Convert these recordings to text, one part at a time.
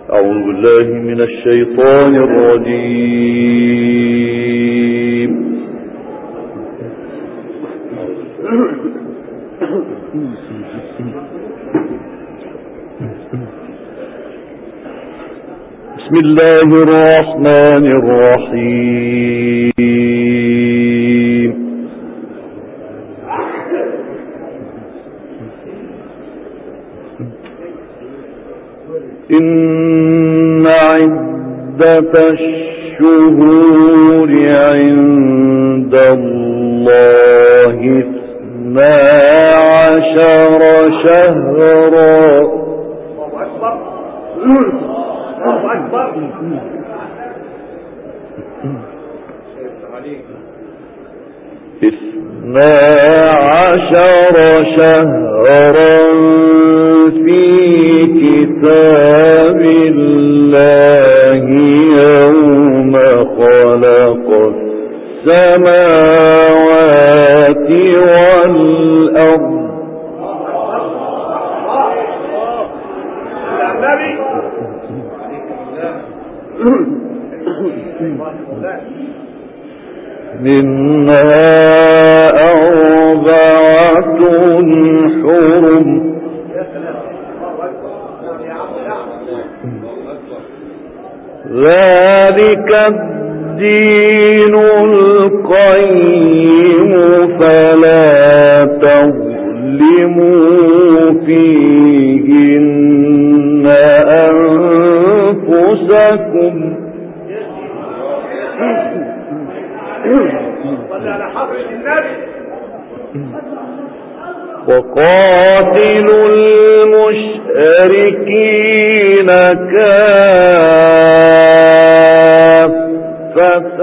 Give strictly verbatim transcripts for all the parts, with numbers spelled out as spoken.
أعوذ بالله من الشيطان الرجيم. بسم الله الرحمن الرحيم. إن عدة الشهور عند الله اثنا عشر شهرا اثنا عشر شهرا في كتاب الله يوم خلق السماوات والأرض منها أربعة حرم ذلك الدين القيم فلا تظلموا فيهن أنفسكم وقاتلوا المشركين كافة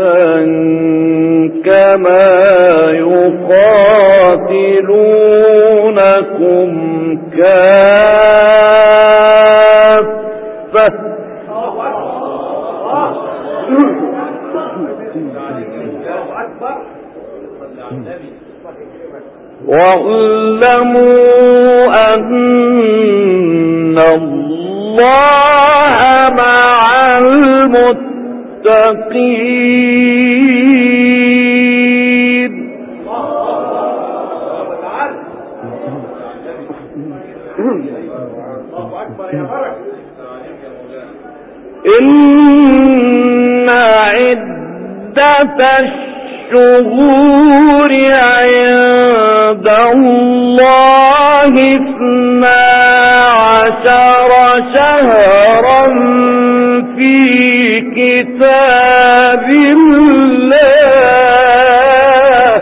كما يقاتلونكم كافة واعلموا أن الله مع المتقين. إن عدة الشهور عند الله اثنا عشر شهرا في كتاب الله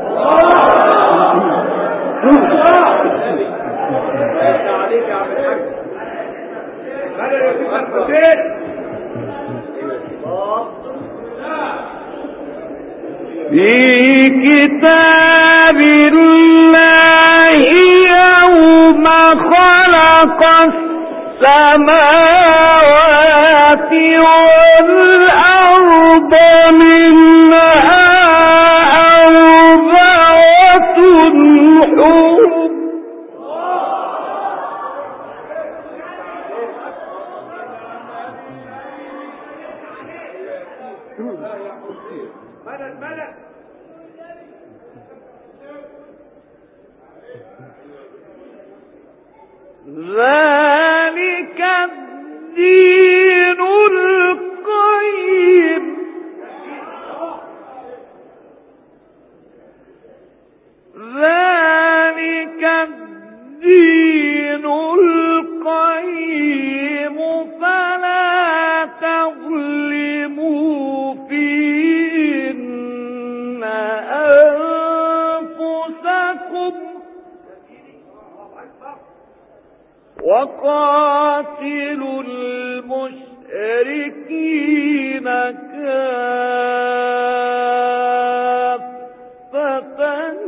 في كتاب الله يوم خلق السماوات والأرض منها أربعة حرم ذلك الدين القيم ذلك الدين القيم فلا تظلموا فيهن أنفسكم وقاتلوا المشركين كافة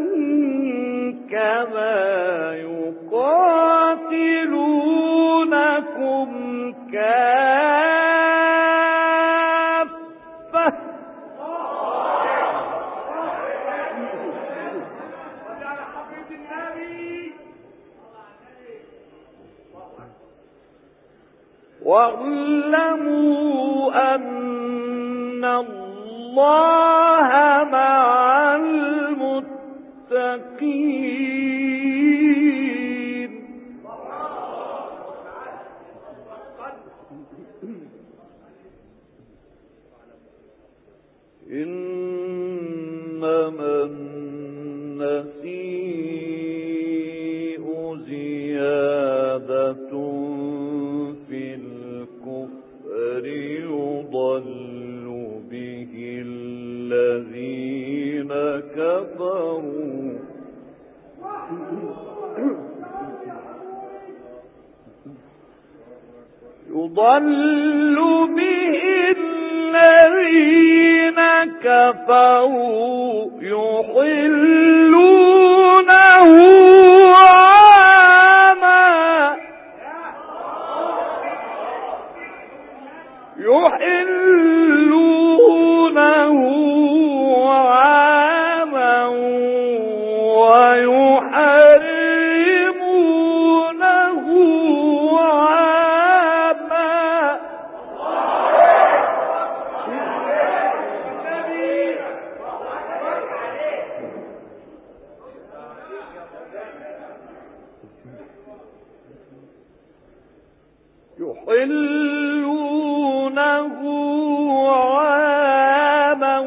كما يقاتلونكم كافة واعلموا أن الله مع المتقين. إنما النسيء زيادة في الكفر يضل به الذين كفروا يضل به الذين كفروا يحلونه عاما يحلونه عاما ويحرمونه عاما يحلونه عاما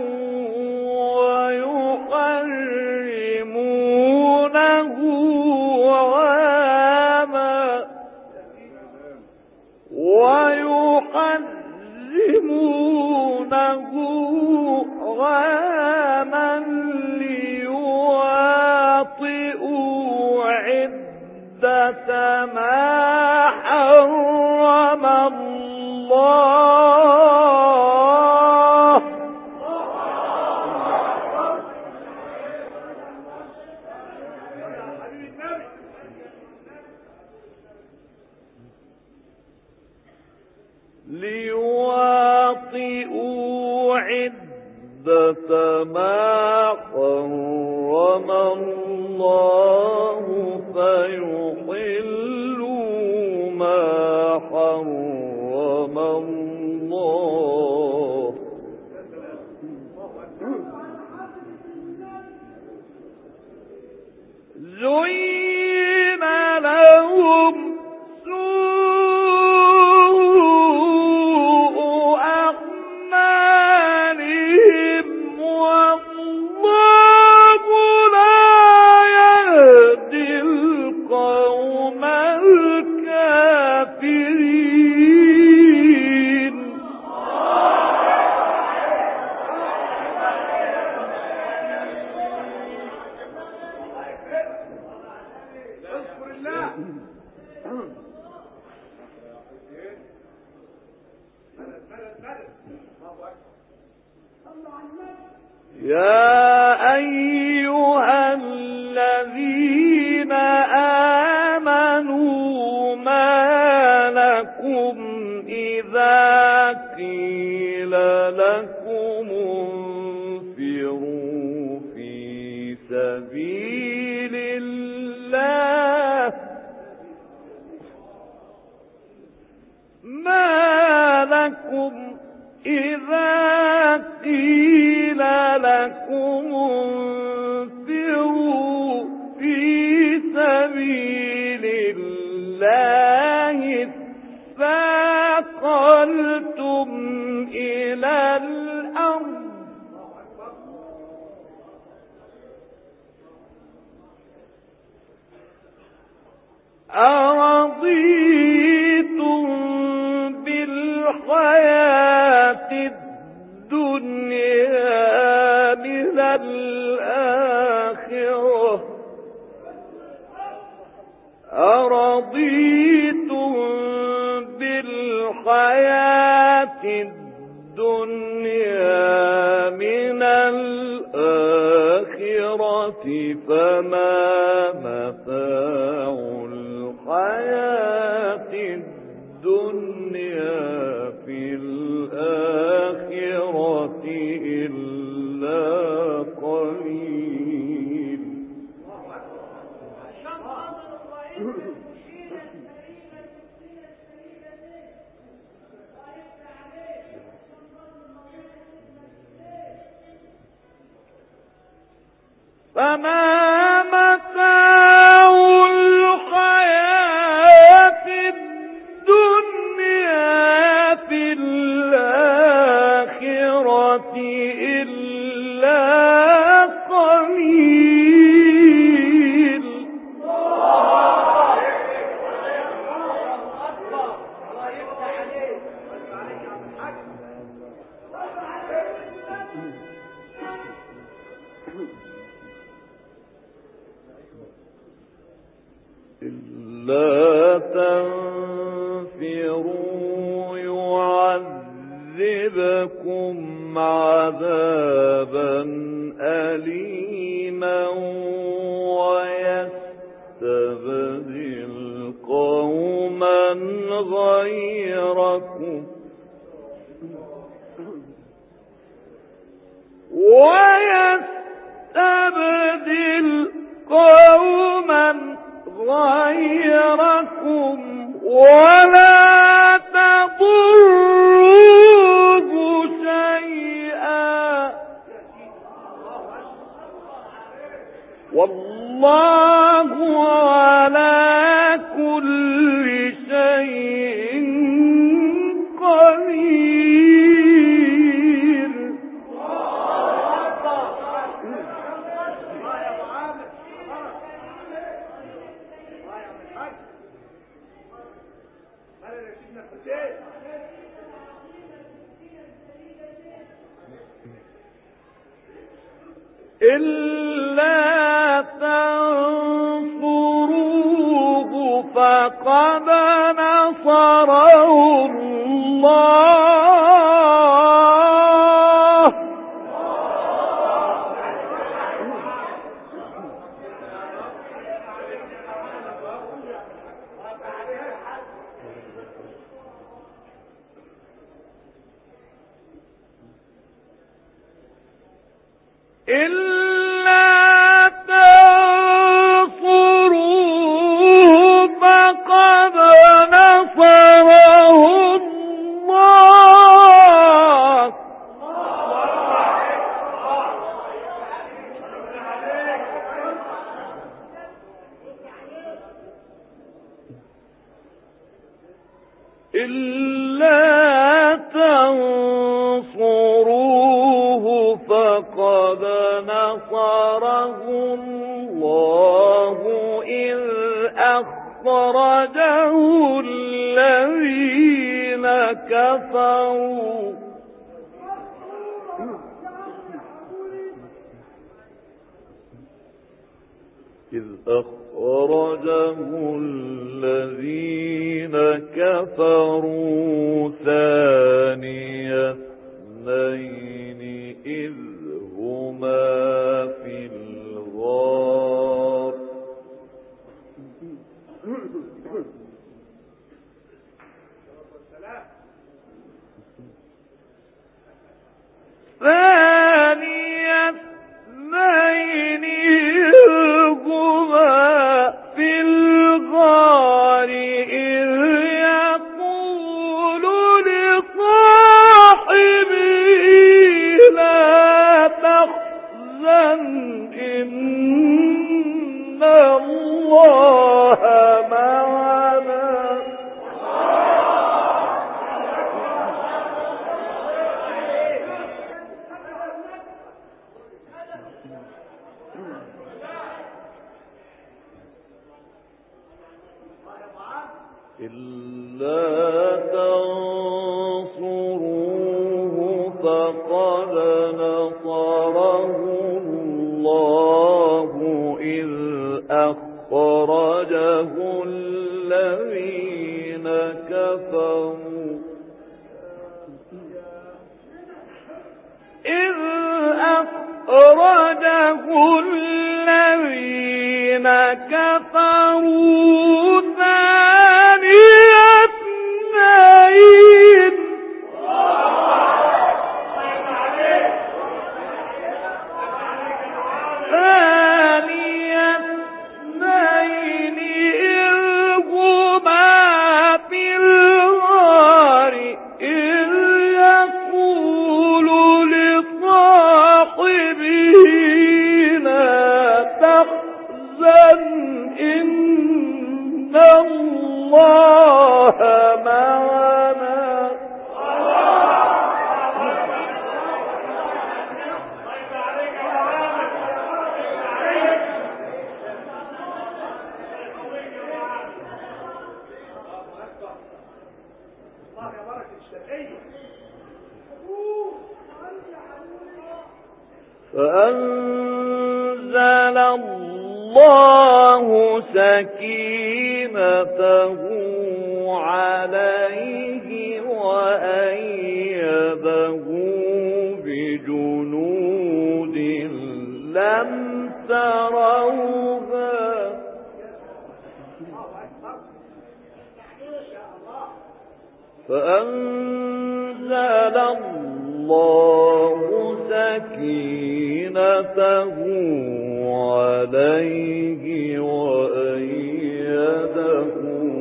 ويحرمونه عاما ويحرمونه عاما ليواطئوا عدة ما حرم الله ليواطئوا عدة ما حرم الله فيحلوا ما حرم الله زين لهم سوء أعمالهم والله لا يهدي القوم الكافرين. يا أيها الذين آمنوا ما لكم إذا قيل لكم انفروا في سبيل الله ما لكم إذا قيل لكم انفروا في سبيل الله اثاقلتم إلى الأرض أرضيتم بالحياة الدنيا من الآخرة أرضيتم بالحياة الدنيا من الآخرة فما متاع الحياة الدنيا في الآخرة إلا قليل. فما متاع الحياة الدنيا في الآخرة إلا قليل. إلا تنفروا يعذبكم عذابا أليما ويستبدل قوما غيركم ويستبدل قوما غيركم ولا تضروه شيئا والله على كل شيء قدير. إلا تنصروه فقد نصره الله إلا تنصروه فقد نصره الله إلا تنصروه فقد نصره الله إذ أخرجه الذين كفروا إذ أخرجه الذين كفروا ثاني اثنين إذ هما في الغار ثاني اثنين إذ هما في الغار إذ يقول لصاحبه لا تحزن إن الله معنا إلا تنصروه فقد نصره الله إذ أخرجه الذين كفروا إذ أخرجه الذين كفروا ثاني اثنين ثاني اثنين إذ هما في الغار إذ يقول لصاحبه لا معنا. فأنزل الله سكينته عليه وأيده بجنود لم تروها. فأنزل الله سكينته عليه وأيده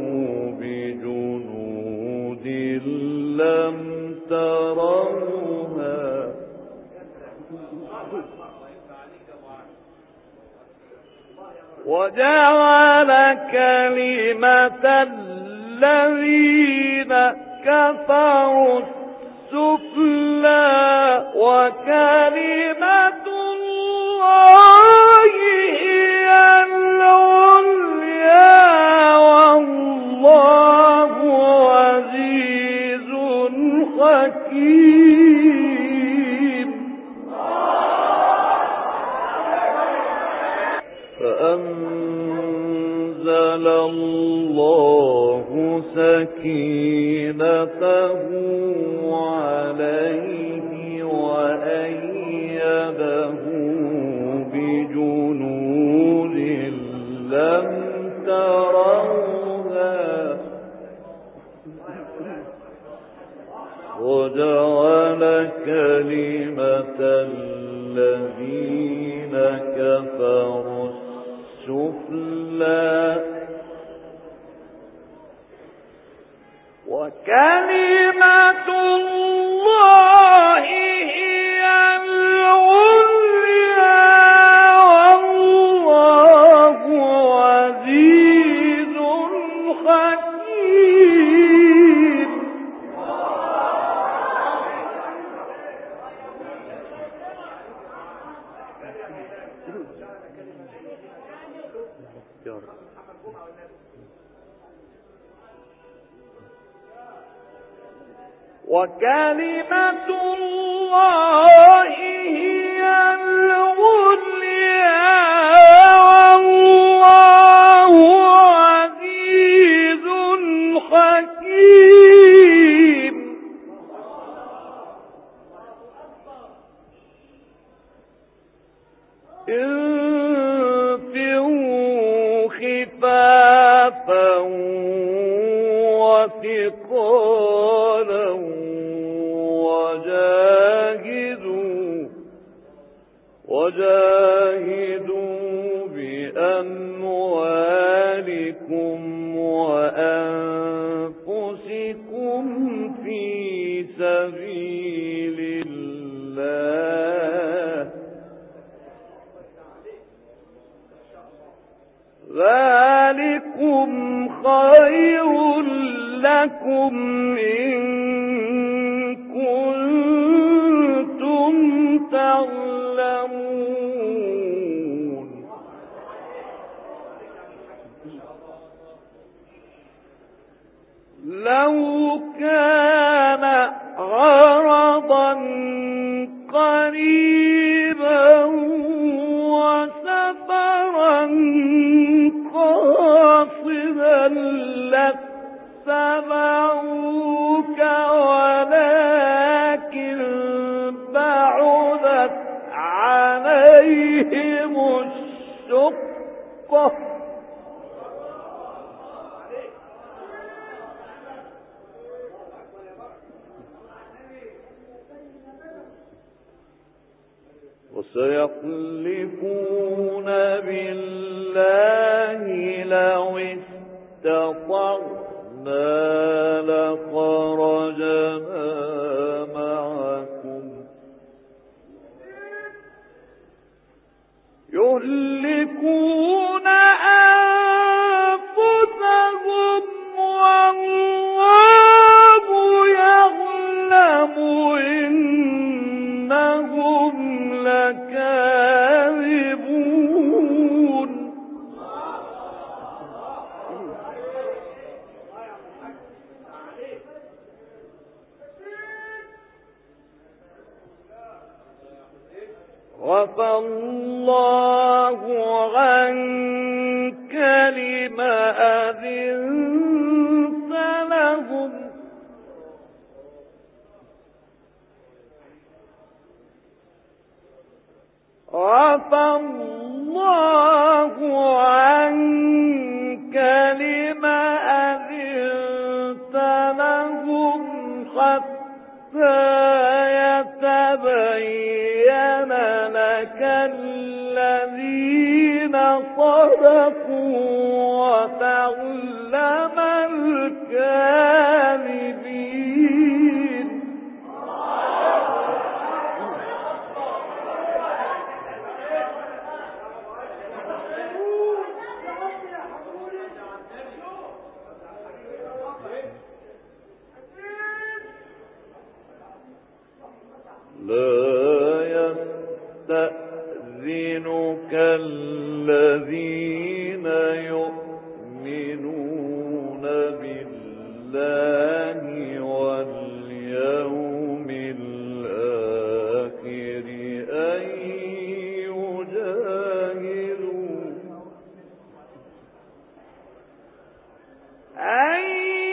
بجنود لم تروها وجعل كلمة الذين كفروا السفلى وكلمة الله هي العليا والله عزيز حكيم. فأنزل الله سكينته عليه وأيده بجنود لم تروها وجعل كلمة الذين كفروا السفلى وكلمة الله هي العليا والله عزيز حكيم. وكلمة الله هي العليا والله عزيز حكيم. انفروا خفافا وثقالا وجاهدوا وجاهدوا بأموالكم وأنفسكم في سبيل الله ذلكم خير لكم إن كنتم تعلمون. لو كان عرضا قريبا وسفرا قاصدا لاتبعوك ولكن بعدت عليهم الشقة وسيحلفون بالله لو استطعنا لخرجنا معكم يهلكون أنفسهم والله عفى الله عنك لما أذنت لهم عفى الله عنك لما أذنت لهم حتى يتبين لك الذين صدقوا وتعلم الكاذبين. لا يستأذنك الذين يؤمنون بالله واليوم الآخر أن يجاهدوا أن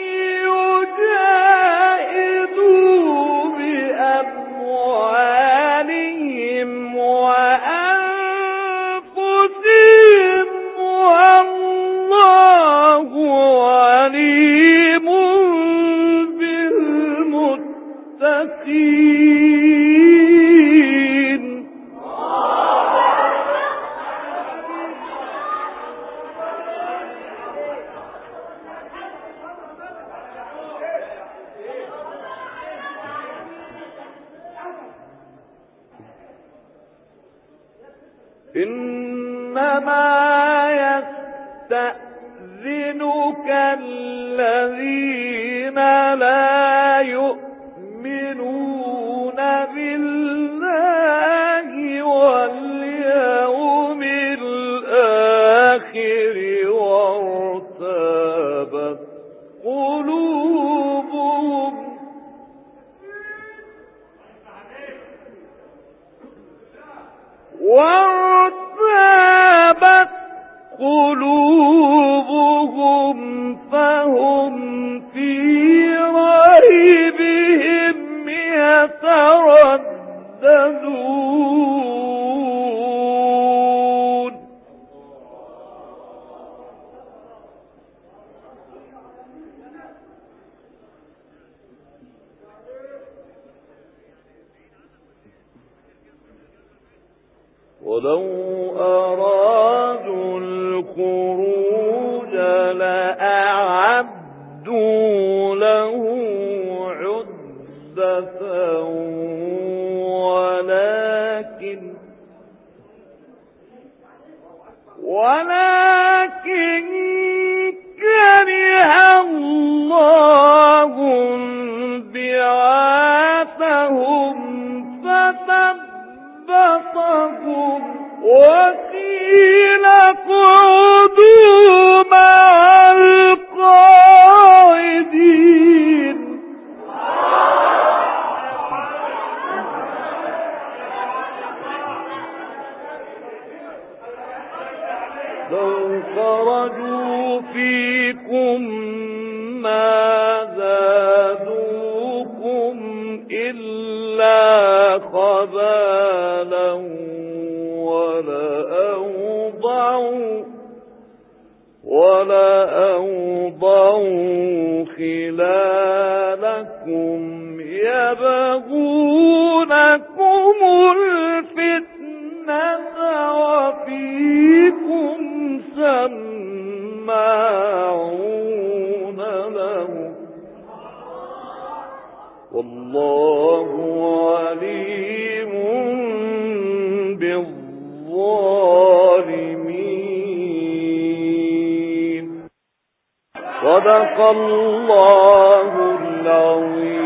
إنما يستأذنك الذين لا يؤمنون بالله واليوم الآخر وارتابت قلوبهم وارتابت قلوبهم فهم في ريبهم يترددون. ولو أرادوا الخروج لأعدوا له عدة ولكن ولكن كره الله بعاثهم فثبطهم وقيل اقعدوا مع القاعدين. لو خرجوا فيكم ما زادوكم إلا خبالا ولأوضعوا ولأوضعوا خلالكم يبغونكم الفتنة وفيكم سماعون لهم والله عليم بالظالمين. صدق الله العظيم.